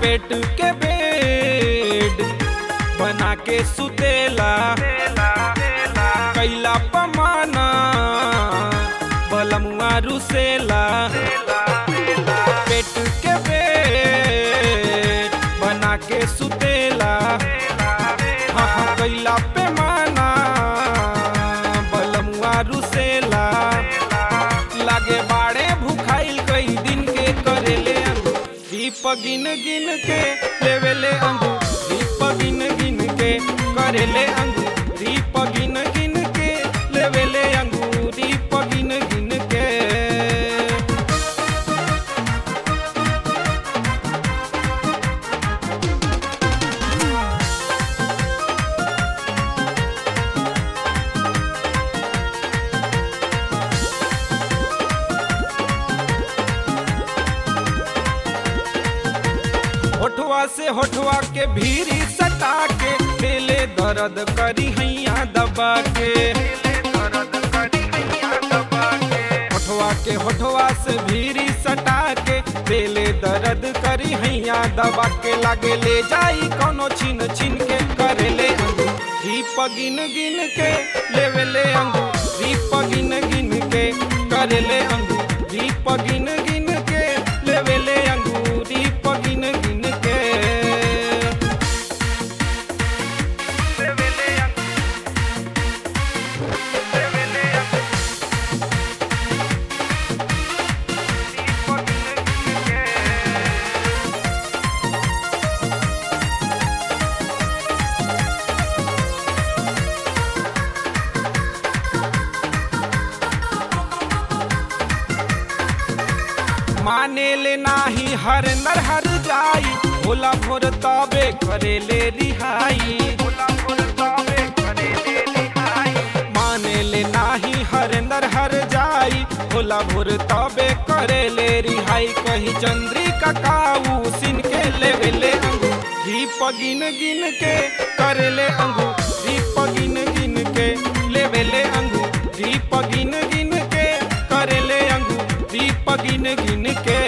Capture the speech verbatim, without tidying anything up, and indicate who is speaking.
Speaker 1: पेट के बेड बना के सुतेला, कैला पमाना बलमुआ रुसेला। पेट के बेड बना के सुतेला, हाँ हाँ कैला पैमाना बलमुआ रुसेला। लागे बाड़े भूखाइल कई दिन के करेले अंगू दीप गिन गिन के लेवेले अंगू दीप गिन गिन के करेले अंगू दीप गिन गिन के लेवेले अंगू दीप गिन गिन के। होठवा से होठवा के भीरी सटा के पहले दर्द करी हैया दबा के। होठवा के होठवा से भीरी सटा के पहले दर्द करी हैया दबा के। लागे ले जाई कोनो छीन छीन के करेले अंगू दीप गिन गिन के लेवेले अंगू दीप गिन गिन के करेले अंगू दीप गिन गिन के लेवेले अंगू दीप गिन गिन के। माने ले नाही हर नर हर जाई भोला भोर तबे करे ले रिहाई। माने ले नाही हर नर हर जाई भोला भोर तबे करे ले रिहाई। कही चंद्रिका काऊ सिन के लेवेले अंगू दीप गिन गिन के करेले अंगू दीप गिन गिन के लेवेले अंगू दीप गिन गिन के करेले अंगू दीप गिन गिन के।